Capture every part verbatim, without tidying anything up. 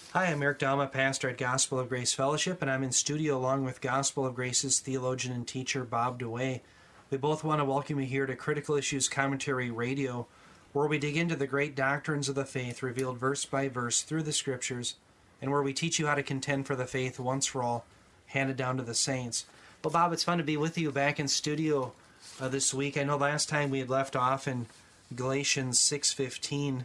Hi, I'm Eric Dama, pastor at Gospel of Grace Fellowship, and I'm in studio along with Gospel of Grace's theologian and teacher, Bob DeWay. We both want to welcome you here to Critical Issues Commentary Radio, where we dig into the great doctrines of the faith revealed verse by verse through the Scriptures, and where we teach you how to contend for the faith once for all, handed down to the saints. Well, Bob, it's fun to be with you back in studio uh, this week. I know last time we had left off in Galatians six fifteen,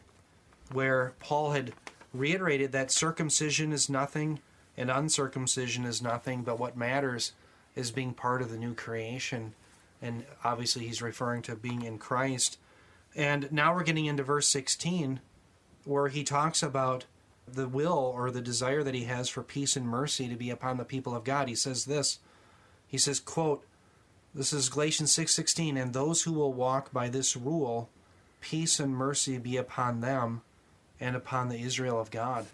where Paul had reiterated that circumcision is nothing and uncircumcision is nothing, but what matters is being part of the new creation. And obviously he's referring to being in Christ. And now we're getting into verse sixteen, where he talks about the will or the desire that he has for peace and mercy to be upon the people of God. He says this, he says, quote, this is Galatians six sixteen, and those who will walk by this rule, peace and mercy be upon them and upon the Israel of God.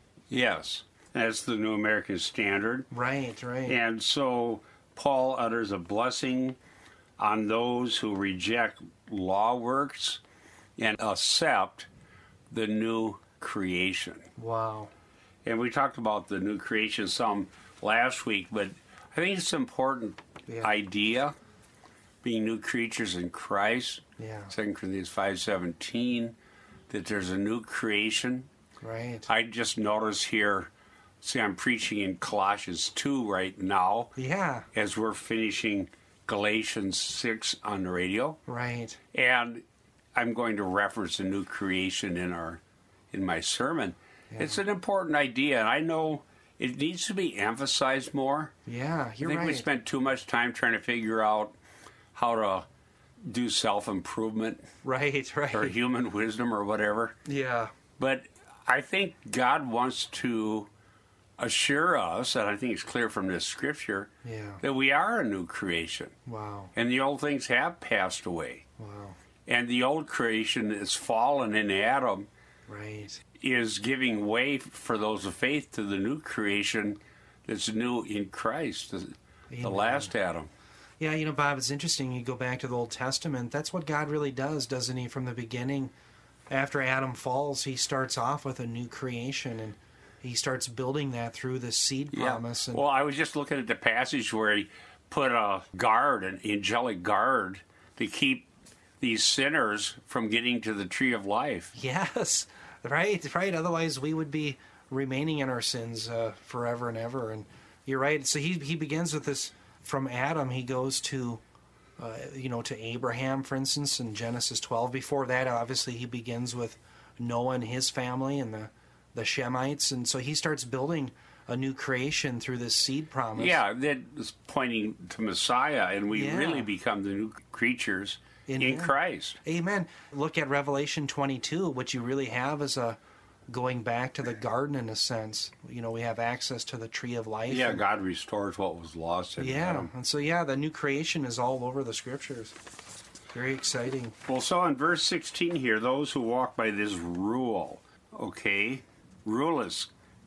Yes, that's the New American Standard. Right, right. And so Paul utters a blessing on those who reject law works and accept the new creation. Wow. And we talked about the new creation some last week, but I think it's an important Yeah. idea, being new creatures in Christ. Yeah. Second Corinthians five seventeen, that there's a new creation. Right. I just noticed here, see, I'm preaching in Colossians two right now Yeah. as we're finishing Galatians six on the radio. Right. And I'm going to reference a new creation in our in my sermon. Yeah. It's an important idea, and I know it needs to be emphasized more. Yeah, you're I think right. we spend too much time trying to figure out how to do self-improvement Right, right. or human wisdom or whatever. Yeah. But I think God wants to assure us, and I think it's clear from this scripture, Yeah. that we are a new creation. Wow. And the old things have passed away. Wow. And the old creation is fallen in Adam, Right. is giving way for those of faith to the new creation that's new in Christ, the, the Amen. last Adam. Yeah, you know, Bob, it's interesting. You go back to the Old Testament. That's what God really does, doesn't he? From the beginning, after Adam falls, he starts off with a new creation, and he starts building that through the seed promise. And Well, I was just looking at the passage where he put a guard, an angelic guard, to keep these sinners from getting to the tree of life. yes, right, right. Otherwise, we would be remaining in our sins uh, forever and ever. And you're right. So he he begins with this. From Adam, he goes to, uh, you know, to Abraham, for instance, in Genesis twelve. Before that, obviously, he begins with Noah and his family and the, the Shemites. And so he starts building a new creation through this seed promise. Yeah, that is pointing to Messiah, and we Yeah. really become the new creatures In in, him. Christ. Amen. Look at Revelation twenty-two. What you really have is a going back to the garden in a sense. You know, we have access to the tree of life. Yeah, and- God restores what was lost in Yeah, Adam. and so, yeah, the new creation is all over the Scriptures. Very exciting. Well, so in verse sixteen here, those who walk by this rule, okay, rule is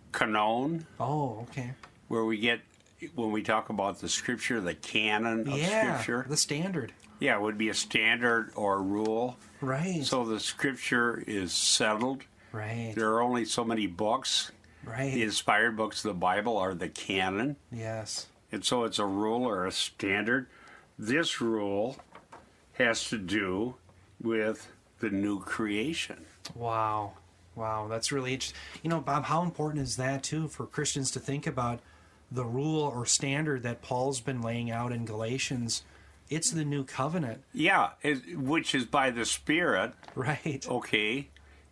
canon, Oh, okay. where we get, when we talk about the Scripture, the canon of Yeah, Scripture. the standard. Yeah, it would be a standard or rule. Right. So the Scripture is settled. right. There are only so many books. Right. The inspired books of the Bible are the canon. Yes. And so it's a rule or a standard. This rule has to do with the new creation. Wow. Wow, that's really interesting. You know, Bob, how important is that, too, for Christians to think about the rule or standard that Paul's been laying out in Galatians? It's the new covenant. Yeah, it, which is by the Spirit, Right. okay,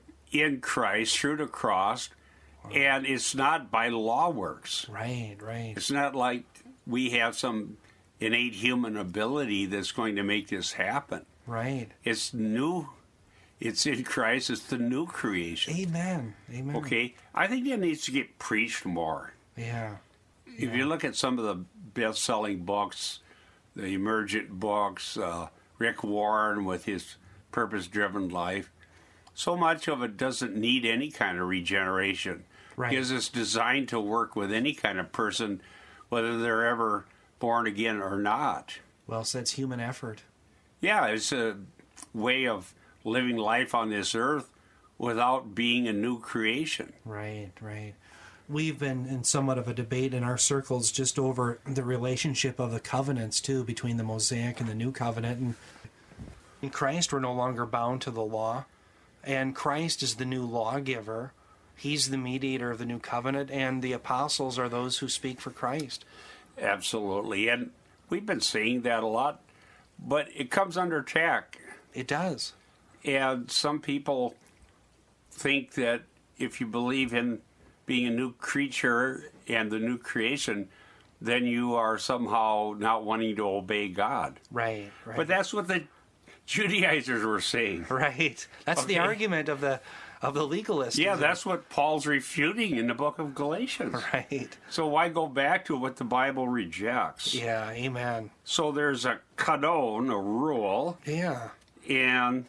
in Christ through the cross, and it's not by law works. Right, right. It's not like we have some innate human ability that's going to make this happen. Right. It's new. It's in Christ. It's the new creation. Amen. Amen. Okay? I think that needs to get preached more. Yeah. If you look at some of the best-selling books, the emergent books, uh, Rick Warren with his purpose-driven life, so much of it doesn't need any kind of regeneration. Right. Because it's designed to work with any kind of person, whether they're ever born again or not. Well, so that's human effort. Yeah, it's a way of living life on this earth without being a new creation. Right, right. we've been in somewhat of a debate in our circles just over the relationship of the covenants, too, between the Mosaic and the New Covenant. And in Christ, we're no longer bound to the law. And Christ is the new lawgiver. He's the mediator of the new covenant. And the apostles are those who speak for Christ. Absolutely. And we've been saying that a lot, but it comes under attack. It does. And some people think that if you believe in being a new creature and the new creation, then you are somehow not wanting to obey God. Right, right. But that's what the Judaizers were saying. Right. That's Okay. the argument of the of the legalists. Yeah, that's what Paul's refuting in the book of Galatians. right. So why go back to what the Bible rejects? Yeah, amen. So there's a kanon, a rule, Yeah. and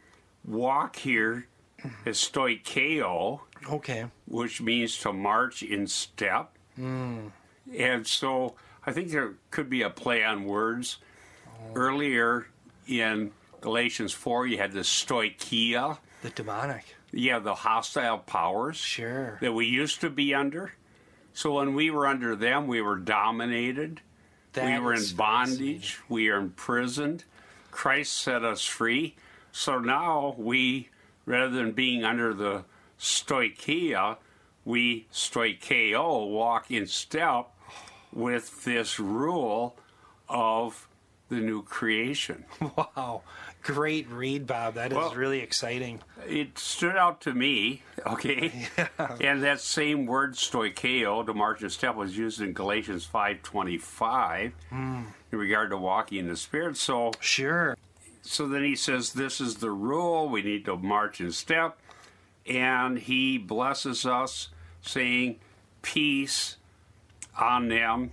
walk here is stoikeo, Okay. which means to march in step. Mm. And so I think there could be a play on words. Oh. Earlier in Galatians four, you had the stoicheia. The demonic. Yeah, the hostile powers Sure. that we used to be under. So when we were under them, we were dominated. That we were in is bondage. We are imprisoned. Christ set us free. So now we, rather than being under the stoicheia, we stoikeo, walk in step with this rule of the new creation. Wow. Great read, Bob. That is Well, really exciting. It stood out to me, okay? Yeah. And that same word, stoikeo, to march in step, was used in Galatians five twenty-five Mm. in regard to walking in the Spirit. So, Sure. so then he says, this is the rule. We need to march in step. And he blesses us, saying, peace on them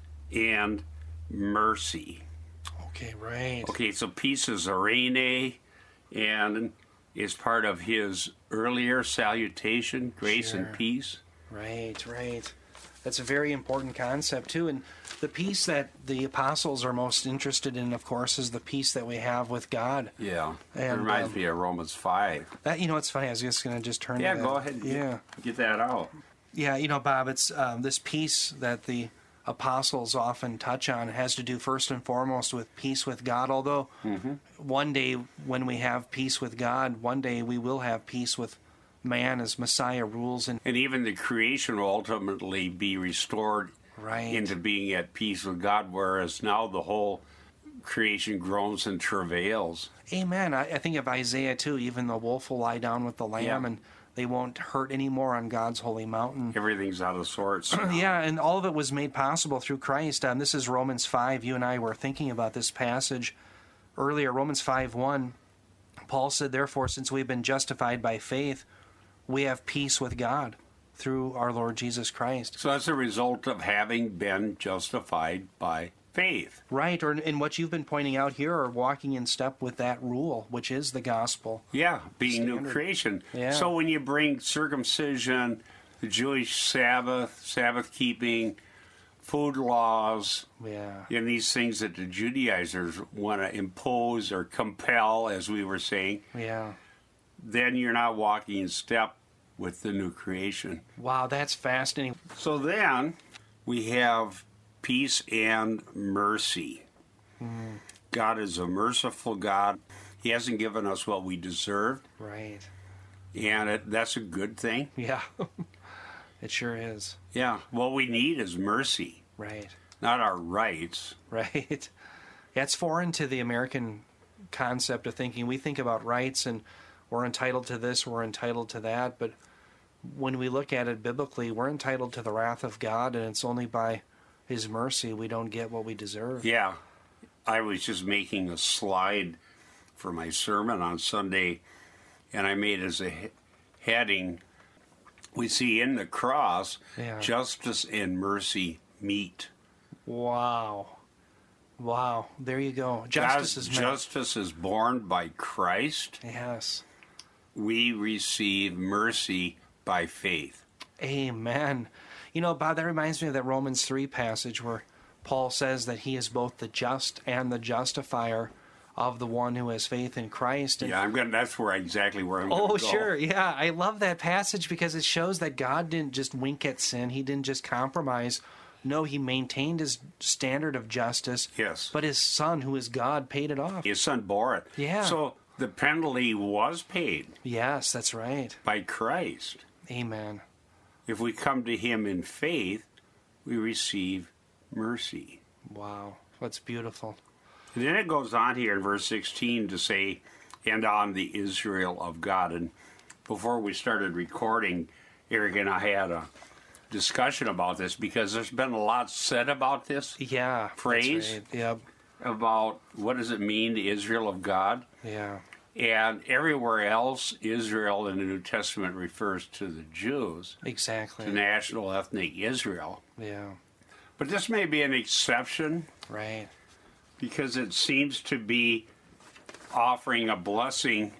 and mercy. Okay, right. Okay, so peace is arene and is part of his earlier salutation, grace Sure. and peace. Right, right. That's a very important concept, too. And the peace that the apostles are most interested in, of course, is the peace that we have with God. Yeah, it And, reminds um, me of Romans five. That, you know, it's funny. I was just going to just turn Yeah, to that. go ahead and Yeah. get, get that out. Yeah, you know, Bob, it's um, this peace that the apostles often touch on has to do first and foremost with peace with God. Although Mm-hmm. one day when we have peace with God, one day we will have peace with man as Messiah rules. And And even the creation will ultimately be restored right, into being at peace with God, whereas now the whole creation groans and travails. amen. I, I think of Isaiah too. Even the wolf will lie down with the lamb, Yeah. and they won't hurt anymore on God's holy mountain. Everything's out of sorts. Yeah, and all of it was made possible through Christ. Um, this is Romans five. You and I were thinking about this passage earlier. Romans five one. Paul said, therefore, since we've been justified by faith, we have peace with God through our Lord Jesus Christ. So that's a result of having been justified by faith. Right, or in what you've been pointing out here, are walking in step with that rule, which is the gospel. Yeah, being new Standard. creation. Yeah. So when you bring circumcision, the Jewish Sabbath, Sabbath keeping, food laws, Yeah. and these things that the Judaizers want to impose or compel, as we were saying, Yeah. then you're not walking in step with the new creation. Wow, that's fascinating. So then we have peace and mercy. Mm. God is a merciful God. He hasn't given us what we deserve, Right. and it, that's a good thing. Yeah. It sure is. Yeah, what we need is mercy, Right. not our rights. Right. Yeah, it's foreign to the American concept of thinking. We think about rights and we're entitled to this, we're entitled to that. But when we look at it biblically, we're entitled to the wrath of God, and it's only by His mercy we don't get what we deserve. Yeah, I was just making a slide for my sermon on Sunday, and I made as a he- heading, we see in the cross, Yeah. justice and mercy meet. Wow. Wow. There you go. Justice God's is met. justice is born by Christ. Yes. We receive mercy by faith. Amen. You know, Bob, that reminds me of that Romans three passage where Paul says that he is both the just and the justifier of the one who has faith in Christ. And Yeah, I'm going. That's where exactly where I'm going Oh, to go. sure. Yeah. I love that passage because it shows that God didn't just wink at sin. He didn't just compromise. No, he maintained his standard of justice. Yes. But his son, who is God, paid it off. His son bore it. Yeah. So the penalty was paid Yes, that's right. by Christ. Amen. If we come to him in faith, we receive mercy. Wow. That's beautiful. And then it goes on here in verse sixteen to say, and on the Israel of God. And before we started recording, Eric and I had a discussion about this because there's been a lot said about this Yeah. phrase, That's right. Yep. about what does it mean, the Israel of God. Yeah. And everywhere else, Israel in the New Testament refers to the Jews, Exactly. to national ethnic Israel. Yeah. But this may be an exception Right. because it seems to be offering a blessing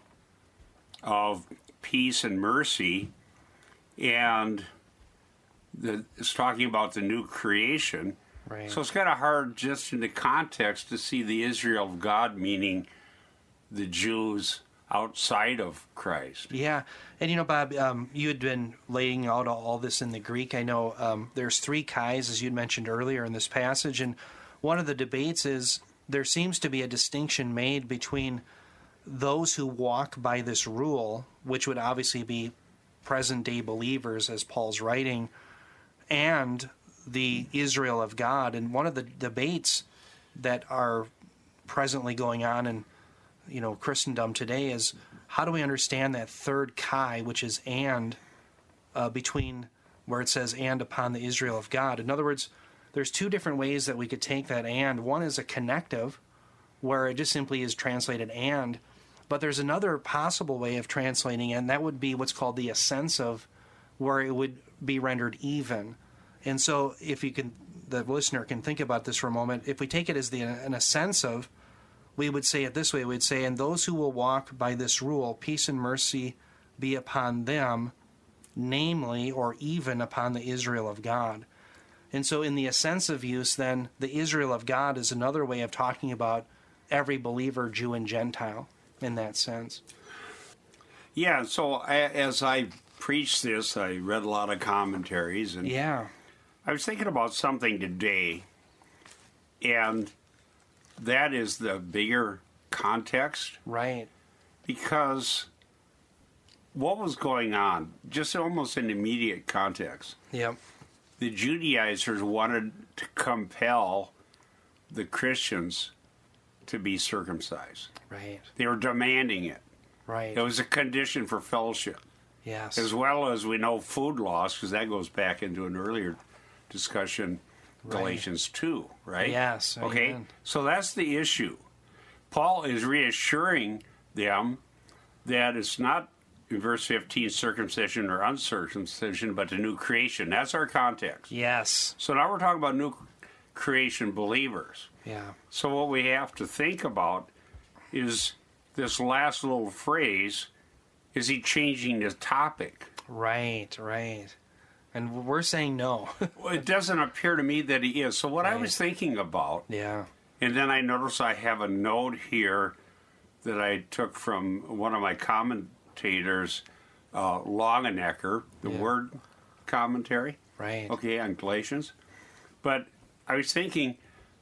of peace and mercy, and the, it's talking about the new creation. Right. So it's kind of hard just in the context to see the Israel of God meaning the Jews outside of Christ. Yeah, and you know, Bob, um, you had been laying out all, all this in the Greek. I know um, there's three kais, as you'd mentioned earlier in this passage, and one of the debates is there seems to be a distinction made between those who walk by this rule, which would obviously be present-day believers, as Paul's writing, and the Israel of God. And one of the debates that are presently going on in you know, Christendom today is how do we understand that third kai, which is and, uh, between where it says and upon the Israel of God. In other words, there's two different ways that we could take that and. One is a connective, where it just simply is translated and, but there's another possible way of translating it, and that would be what's called the ascensive, where it would be rendered even. And so if you can, the listener can think about this for a moment, if we take it as the an ascensive, we would say it this way. We'd say, and those who will walk by this rule, peace and mercy be upon them, namely, or even upon the Israel of God. And so in the ascensive use, then, the Israel of God is another way of talking about every believer, Jew and Gentile, in that sense. Yeah, so I, as I preached this, I read a lot of commentaries, and Yeah. I was thinking about something today, and that is the bigger context, Right. because what was going on, just almost in immediate context, Yep. the Judaizers wanted to compel the Christians to be circumcised. Right. They were demanding it. Right. It was a condition for fellowship, Yes. as well as we know food laws, because that goes back into an earlier discussion, Right. Galatians two, right? Yes, Okay, amen. so that's the issue. Paul is reassuring them that it's not, in verse fifteen, circumcision or uncircumcision, but the new creation. That's our context. Yes. So now we're talking about new creation believers. Yeah. So what we have to think about is this last little phrase, is he changing the topic? Right. Right. And we're saying no. Well, it doesn't appear to me that he is. So what I Right. was thinking about, Yeah. and then I notice I have a note here that I took from one of my commentators, uh, Longenecker, the Yeah. word commentary, Right. okay, on Galatians. But I was thinking,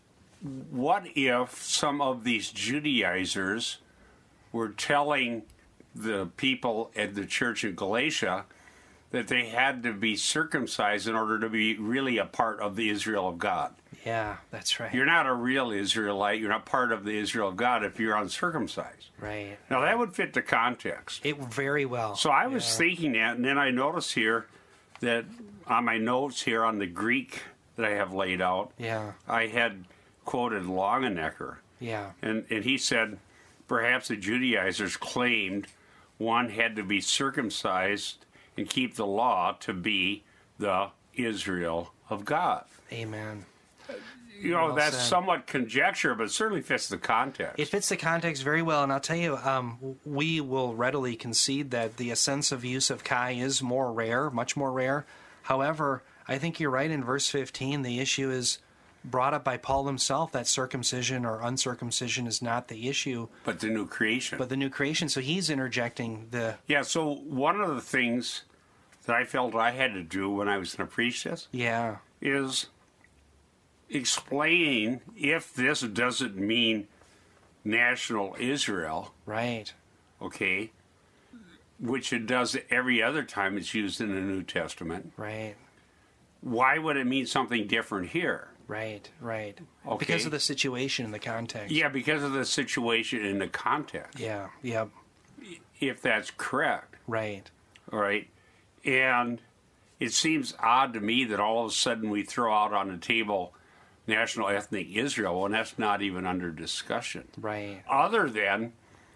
what if some of these Judaizers were telling the people at the church in Galatia that they had to be circumcised in order to be really a part of the Israel of God? Yeah, that's right. You're not a real Israelite. You're not part of the Israel of God if you're uncircumcised. Right. Now, that would fit the context. It very well. So I was Yeah. thinking that, and then I noticed here that on my notes here on the Greek that I have laid out, Yeah. I had quoted Longenecker, Yeah. and, and he said perhaps the Judaizers claimed one had to be circumcised and keep the law to be the Israel of God. Amen. You know, Well that's said. somewhat conjecture, but it certainly fits the context. It fits the context very well, and I'll tell you, um, we will readily concede that the ascensive use of kai is more rare, much more rare. However, I think you're right in verse fifteen. The issue is brought up by Paul himself that circumcision or uncircumcision is not the issue, but the new creation. but the new creation. So he's interjecting the Yeah, so one of the things that I felt I had to do when I was going to preach this yeah, is explaining if this doesn't mean national Israel, right, okay, which it does every other time it's used in the New Testament. right, Why would it mean something different here? right, right. Okay. Because of the situation and the context. Yeah, because of the situation and the context, Yeah, yeah, if that's correct. right. All right. And it seems odd to me that all of a sudden we throw out on the table national ethnic Israel when that's not even under discussion. Right, Other than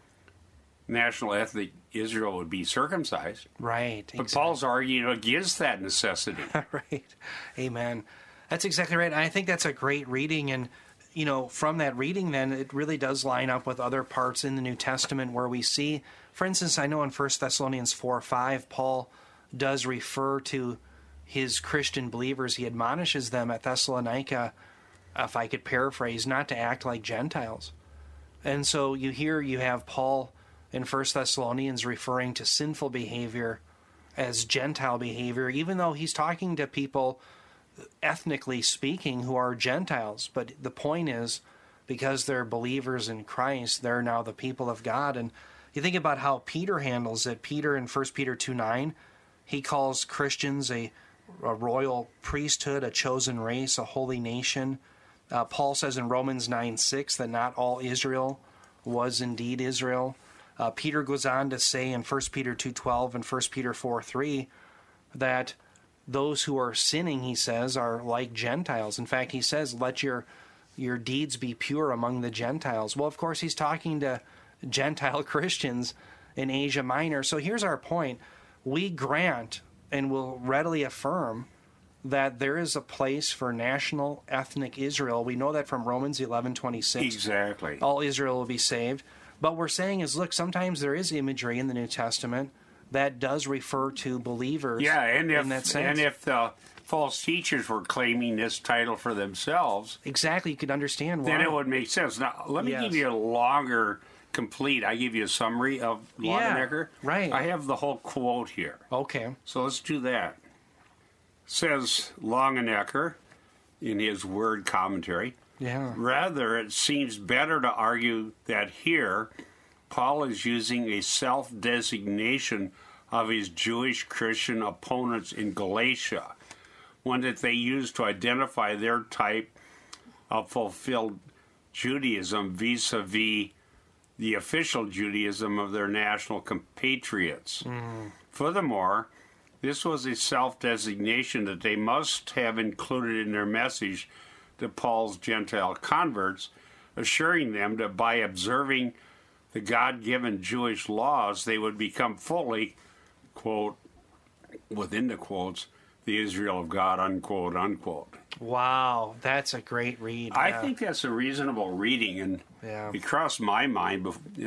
national ethnic Israel would be circumcised. right. But exactly. Paul's arguing against that necessity. Right. Amen. That's exactly right. And I think that's a great reading. And, you know, from that reading, then, it really does line up with other parts in the New Testament where we see, for instance, I know in First Thessalonians four five, Paul does refer to his Christian believers. He admonishes them at Thessalonica, if I could paraphrase, not to act like Gentiles. And so you hear you have Paul in First Thessalonians referring to sinful behavior as Gentile behavior, even though he's talking to people ethnically speaking who are Gentiles. But the point is, because they're believers in Christ, they're now the people of God. And you think about how Peter handles it. Peter in First Peter two nine, he calls Christians a, a royal priesthood, a chosen race, a holy nation. Uh, Paul says in Romans nine six that not all Israel was indeed Israel. Uh, Peter goes on to say in First Peter two twelve and First Peter four three that those who are sinning, he says, are like Gentiles. In fact, he says, let your your deeds be pure among the Gentiles. Well, of course, he's talking to Gentile Christians in Asia Minor. So here's our point. We grant and will readily affirm that there is a place for national ethnic Israel. We know that from Romans eleven twenty-six. Exactly. All Israel will be saved. But we're saying is, look, sometimes there is imagery in the New Testament that does refer to believers. Yeah, and if in that sense. and if the false teachers were claiming this title for themselves, exactly, you could understand why. then it would make sense. Now, let me Yes. give you a longer, complete. I give you a summary of Yeah, Longenecker. right. I have the whole quote here. Okay. So let's do that. Says Longenecker in his word commentary. Yeah. Rather, it seems better to argue that here Paul is using a self-designation of his Jewish Christian opponents in Galatia, one that they used to identify their type of fulfilled Judaism vis-a-vis the official Judaism of their national compatriots. Mm. Furthermore, this was a self-designation that they must have included in their message to Paul's Gentile converts, assuring them that by observing the God-given Jewish laws, they would become fully, quote, within the quotes, the Israel of God, unquote, unquote. Wow, that's a great read. I yeah. think that's a reasonable reading, and Yeah. it crossed my mind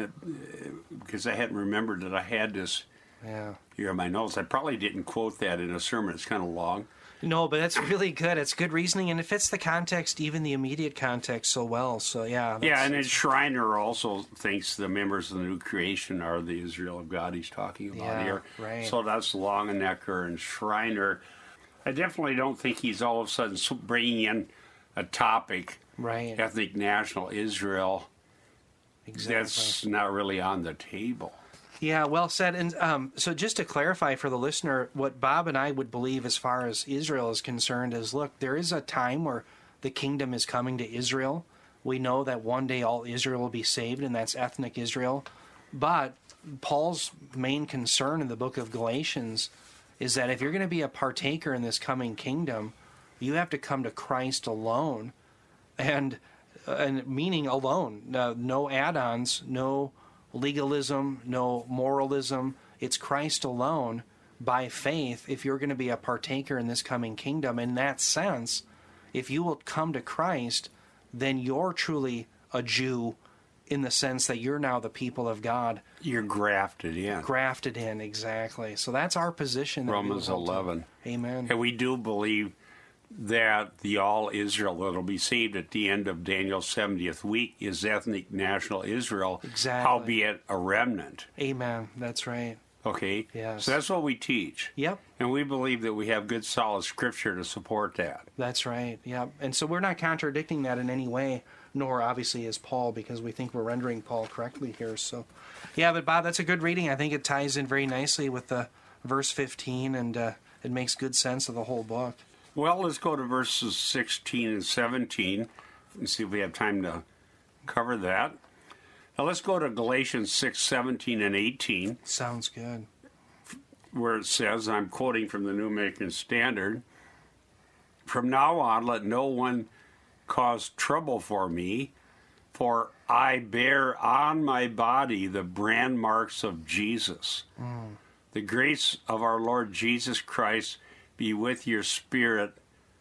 because I hadn't remembered that I had this Yeah. here in my notes. I probably didn't quote that in a sermon. It's kind of long. No, but that's really good. It's good reasoning, and it fits the context, even the immediate context, so well. So, yeah. That's, Yeah, and then Schreiner also thinks the members of the new creation are the Israel of God he's talking about Yeah, here. right. So that's Longenecker and Schreiner. I definitely don't think he's all of a sudden bringing in a topic, Right. ethnic national Israel, Exactly. that's not really on the table. Yeah, well said. And um, so just to clarify for the listener, what Bob and I would believe as far as Israel is concerned is, look, there is a time where the kingdom is coming to Israel. We know that one day all Israel will be saved, and that's ethnic Israel. But Paul's main concern in the book of Galatians is that if you're going to be a partaker in this coming kingdom, you have to come to Christ alone, and, and meaning alone, uh, no add-ons, no legalism, no moralism. It's Christ alone by faith if you're going to be a partaker in this coming kingdom. In that sense, if you will come to Christ, then you're truly a Jew in the sense that you're now the people of God. You're grafted in. Grafted in, exactly. So that's our position. That Romans we will hold to. eleven. Amen. And we do believe that the all Israel that will be saved at the end of Daniel's seventieth week is ethnic national Israel, Exactly. howbeit a remnant. Amen. That's right. Okay? Yes. So that's what we teach. Yep. And we believe that we have good, solid scripture to support that. That's right. Yep. And so we're not contradicting that in any way, nor obviously is Paul, because we think we're rendering Paul correctly here. So, yeah, but Bob, that's a good reading. I think it ties in very nicely with the verse fifteen, and uh, it makes good sense of the whole book. Well, let's go to verses sixteen and seventeen and see if we have time to cover that. Now let's go to Galatians six, seventeen, and eighteen, Sounds good. where it says, I'm quoting from the New American Standard, "From now on, let no one cause trouble for me, for I bear on my body the brand marks of Jesus. Mm. The grace of our Lord Jesus Christ be with your spirit,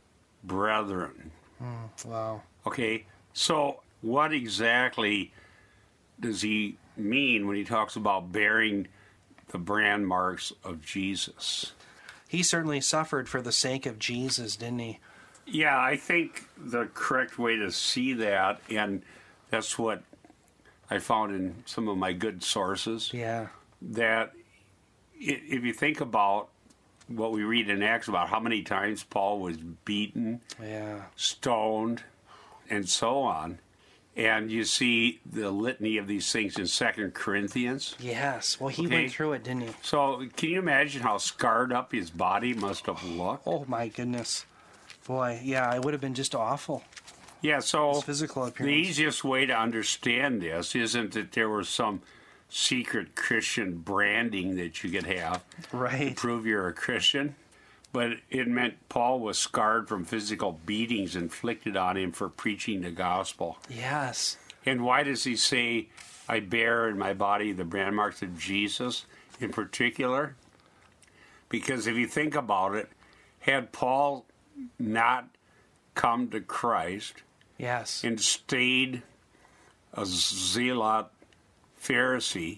brethren." Mm. Wow. Okay, so what exactly does he mean when he talks about bearing the brand marks of Jesus? He certainly suffered for the sake of Jesus, didn't he? Yeah, I think the correct way to see that, and that's what I found in some of my good sources, Yeah. that i- if you think about what we read in Acts about how many times Paul was beaten, Yeah. stoned, and so on, and you see the litany of these things in Second Corinthians. Yes. Well, he Okay. went through it, didn't he? So can you imagine how scarred up his body must have looked? Oh, my goodness. Boy, yeah, it would have been just awful. Yeah, so His physical the appearance. easiest way to understand this isn't that there was some secret Christian branding that you could have to Right. prove you're a Christian, but it meant Paul was scarred from physical beatings inflicted on him for preaching the gospel. Yes. And why does he say, I bear in my body the brand marks of Jesus in particular? Because if you think about it, had Paul not come to Christ Yes. and stayed a zealot Pharisee,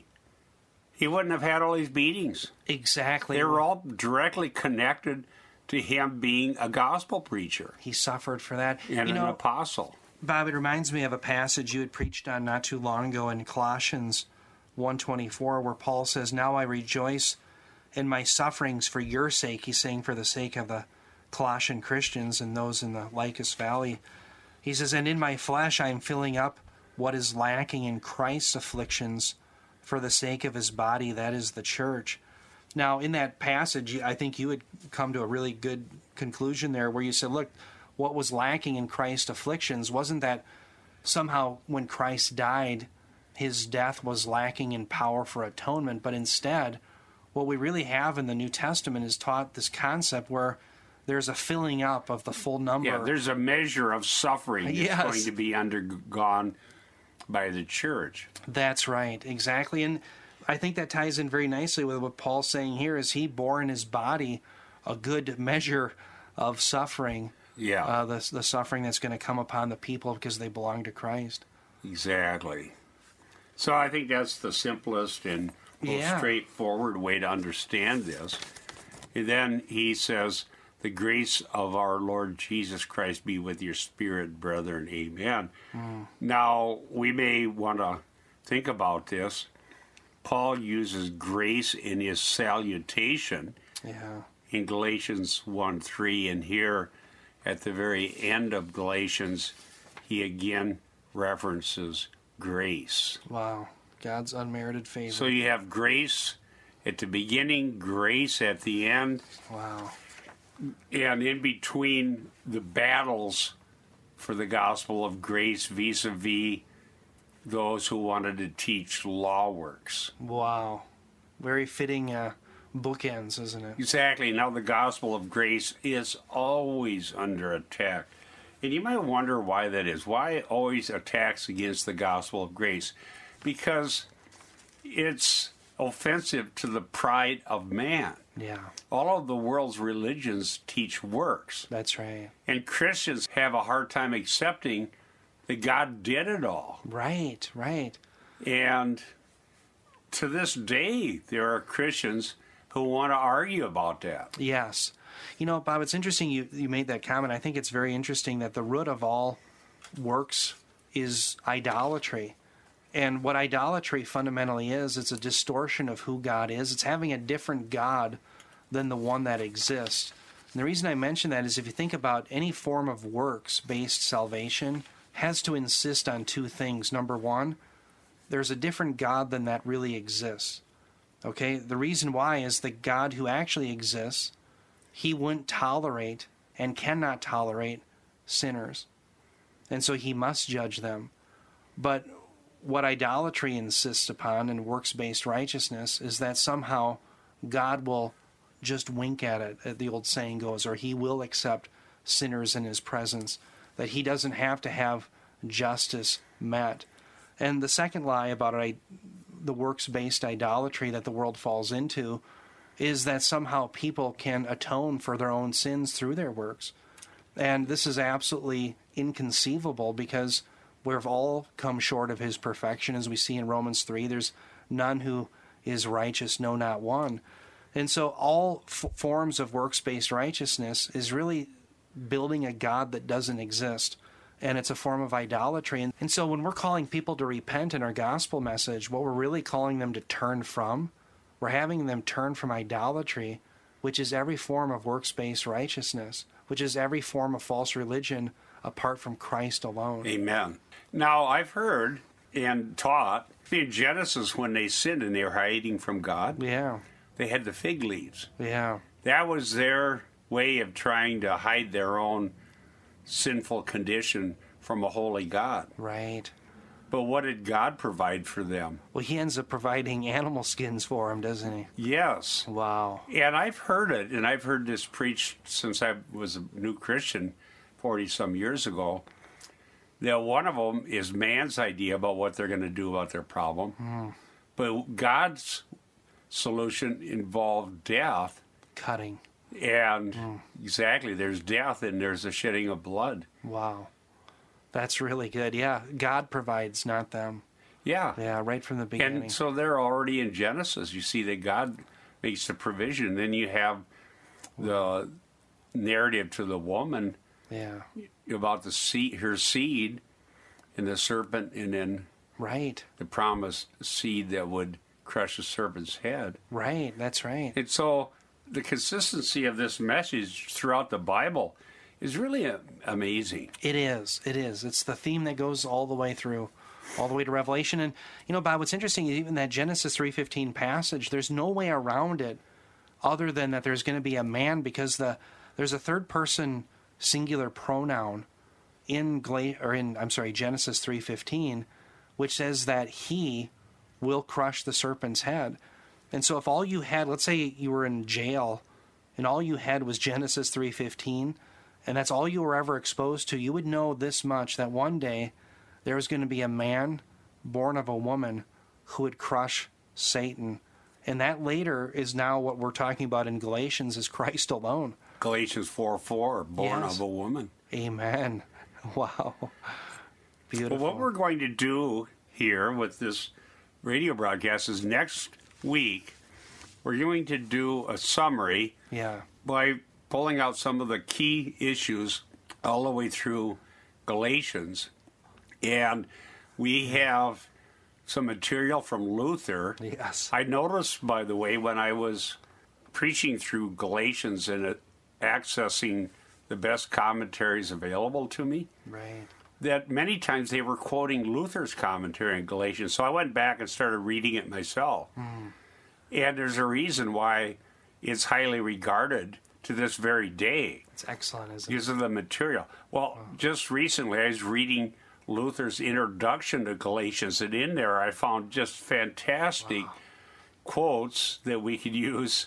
he wouldn't have had all these beatings. Exactly. They were all directly connected to him being a gospel preacher He suffered for that. and you an know, apostle. Bob, it reminds me of a passage you had preached on not too long ago in Colossians one twenty-four, where Paul says, "Now I rejoice in my sufferings for your sake." He's saying for the sake of the Colossian Christians and those in the Lycus Valley. He says, "And in my flesh I am filling up what is lacking in Christ's afflictions for the sake of his body, that is the church." Now, in that passage, I think you had come to a really good conclusion there where you said, look, what was lacking in Christ's afflictions wasn't that somehow when Christ died, his death was lacking in power for atonement, but instead, what we really have in the New Testament is taught this concept where there's a filling up of the full number. Yeah, there's a measure of suffering that's Yes. going to be undergone by the church. That's right, exactly. And I think that ties in very nicely with what Paul's saying here is he bore in his body a good measure of suffering. Yeah, Uh, the, the suffering that's going to come upon the people because they belong to Christ. exactly. So I think that's the simplest and most Yeah. straightforward way to understand this. And then he says, the grace of our Lord Jesus Christ be with your spirit, brethren. Amen. Mm. Now, we may want to think about this. Paul uses grace in his salutation Yeah. in Galatians one three, and here at the very end of Galatians, he again references grace. Wow. God's unmerited favor. So you have grace at the beginning, grace at the end, Wow. and in between the battles for the gospel of grace vis-a-vis those who wanted to teach law works. Wow. Very fitting uh, bookends, isn't it? Exactly. Now the gospel of grace is always under attack. And you might wonder why that is. Why always attacks against the gospel of grace? Because it's offensive to the pride of man. Yeah. All of the world's religions teach works. That's right. And Christians have a hard time accepting that God did it all. Right, right. And to this day, there are Christians who want to argue about that. Yes. You know, Bob, it's interesting you, you made that comment. I think it's very interesting that the root of all works is idolatry. And what idolatry fundamentally is, it's a distortion of who God is. It's having a different God than the one that exists. And the reason I mention that is if you think about any form of works-based salvation has to insist on two things. Number one, there's a different God than that really exists. Okay? The reason why is the God who actually exists, he wouldn't tolerate and cannot tolerate sinners. And so he must judge them. But what idolatry insists upon in works-based righteousness is that somehow God will just wink at it, as the old saying goes, or he will accept sinners in his presence, that he doesn't have to have justice met. And the second lie about I, the works-based idolatry that the world falls into is that somehow people can atone for their own sins through their works. And this is absolutely inconceivable because we've all come short of his perfection. As we see in Romans three, there's none who is righteous, no, not one. And so all f- forms of works-based righteousness is really building a God that doesn't exist. And it's a form of idolatry. And, and so when we're calling people to repent in our gospel message, what we're really calling them to turn from, we're having them turn from idolatry, which is every form of works-based righteousness, which is every form of false religion apart from Christ alone. Amen. Now, I've heard and taught in Genesis when they sinned and they were hiding from God, Yeah, they had the fig leaves. yeah, That was their way of trying to hide their own sinful condition from a holy God. right. But what did God provide for them? Well, he ends up providing animal skins for them, doesn't he? Yes. Wow. And I've heard it, and I've heard this preached since I was a new Christian forty-some years ago, that one of them is man's idea about what they're going to do about their problem. Mm. But God's solution involved death. Cutting. And Mm. exactly, there's death and there's a shedding of blood. Wow. That's really good. Yeah, God provides, not them. Yeah. Yeah, right from the beginning. And so they're already in Genesis. You see that God makes the provision. Then you have the narrative to the woman yeah, about the seed, her seed, and the serpent, and then right, the promised seed that would crush the serpent's head. right. That's right. And so the consistency of this message throughout the Bible is really a- amazing. It is. It is. It's the theme that goes all the way through, all the way to Revelation. And, you know, Bob, what's interesting is even that Genesis three fifteen passage, there's no way around it other than that there's going to be a man, because the there's a third-person singular pronoun in Gla- or in I'm sorry Genesis three fifteen, which says that he will crush the serpent's head. And so if all you had, let's say you were in jail and all you had was Genesis three fifteen, and that's all you were ever exposed to, you would know this much, that one day there was going to be a man born of a woman who would crush Satan. And that later is now what we're talking about in Galatians is Christ alone. Galatians four four, born Yes. of a woman. Amen. Wow. Beautiful. Well, what we're going to do here with this radio broadcast is next week we're going to do a summary Yeah. by pulling out some of the key issues all the way through Galatians. And we have some material from Luther. Yes. I noticed, by the way, when I was preaching through Galatians and uh, accessing the best commentaries available to me, Right. that many times they were quoting Luther's commentary in Galatians. So I went back and started reading it myself. Mm. And there's a reason why it's highly regarded to this very day It's excellent, isn't it? because of the material. Well, just recently I was reading Luther's introduction to Galatians, and in there I found just fantastic Wow. quotes that we could use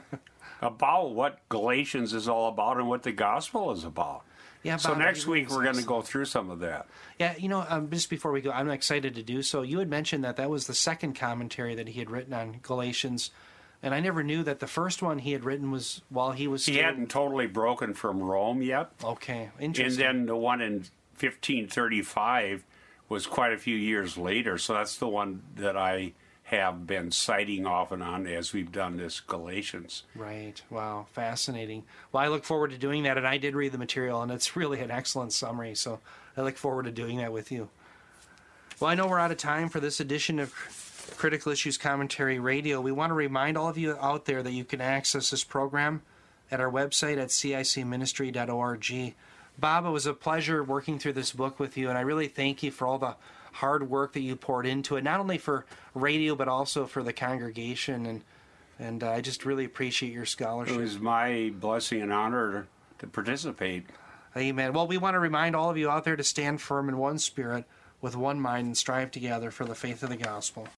about what Galatians is all about and what the gospel is about. Yeah, So Bob, next it really week is we're going to excellent. go through some of that. Yeah, you know, um, just before we go, I'm excited to do so. You had mentioned that that was the second commentary that he had written on Galatians, and I never knew that the first one he had written was while he was still... He hadn't totally broken from Rome yet. Okay, And interesting. then the one in fifteen thirty-five was quite a few years later, so that's the one that I have been citing off and on as we've done this Galatians. Right. Wow. Fascinating. Well, I look forward to doing that, and I did read the material, and it's really an excellent summary, so I look forward to doing that with you. Well, I know we're out of time for this edition of Critical Issues Commentary Radio. We want to remind all of you out there that you can access this program at our website at c i c ministry dot org. Bob, it was a pleasure working through this book with you, and I really thank you for all the hard work that you poured into it, not only for radio, but also for the congregation, and and uh, I just really appreciate your scholarship. It was my blessing and honor to participate. Amen. Well, we want to remind all of you out there to stand firm in one spirit, with one mind, and strive together for the faith of the gospel.